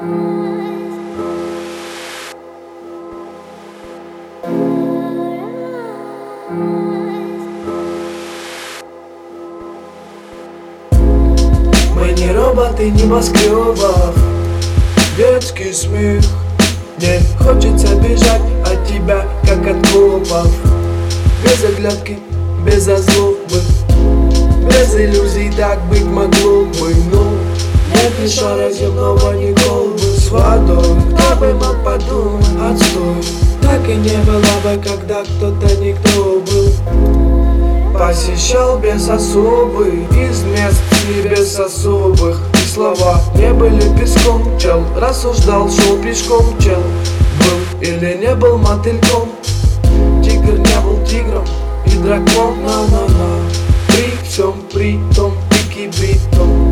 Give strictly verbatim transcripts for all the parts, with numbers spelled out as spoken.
Мы не роботы небоскребов, детский смех. Мне хочется бежать от тебя, как от копов. Без оглядки, без озлобы, без иллюзий так быть могло бы. Но нет ни шара земного, ни колбы с водой. Кто бы мог подумать, отстой. Так и не было бы, когда кто-то никто был. Посещал без особых, из мест и без особых. И слова не были песком, чел рассуждал, шел пешком, чел был или не был мотыльком. Тигр не был тигром и дракон, на-на-на. При всем при том и кибритом.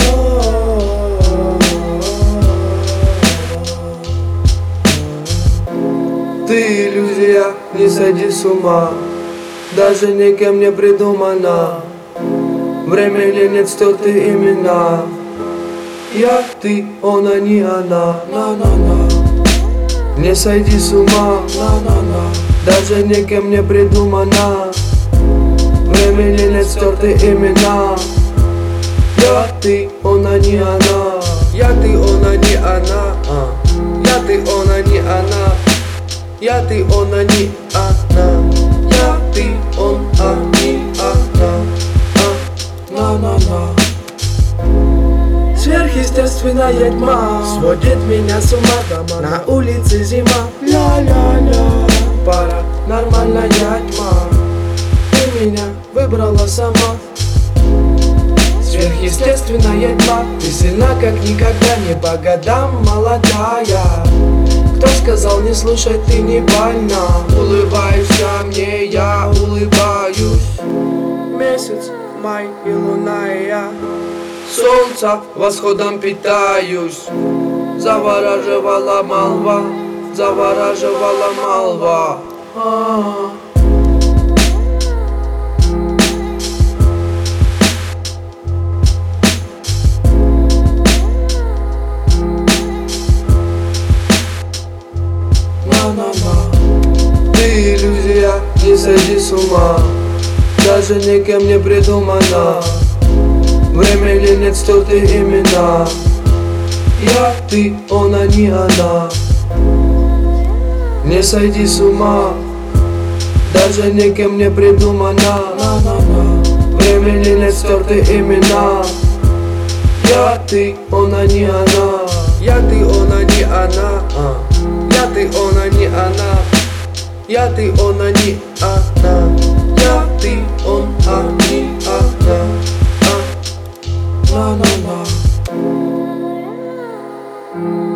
Ты иллюзия, не сойди с ума, даже никем не придумана. Время или нет, стерты имена. Я, ты, он, а не она, на-на-на. Не сойди с ума, на-на-на, даже никем не придумана. Время или нет, стерты имена. Я, ты, он, а не она. Я, ты, он, а не она. Я, ты, он, а не она. Я, ты, он, а не она. Я, ты, он, а не она. На-на-на. Сверхъестественная тьма сводит меня с ума дома. На улице зима, ля-ля-ля. Паранормальная тьма, ты меня выбрала сама. Сверхъестественная тьма, ты сильна как никогда, не по годам молодая. Кто сказал не слушай, ты не больна? Улыбаешься мне, я улыбаюсь. Месяц, май и луна и я солнца восходом питаюсь. Завораживала молва, завораживала молва. А-а-а. Ты иллюзия, не сойди с ума, даже никем не придумана. Время или нет, стерты имена. Я, ты, он, а не она. Не сойди с ума, даже никем не придумана. Время или нет, стерты имена. Я, ты, он, а не она. Я, ты, он, а не она. Я, ты, он, а не она. Я, ты, он, а не она. Я, ты, он, а не она. На-на-на.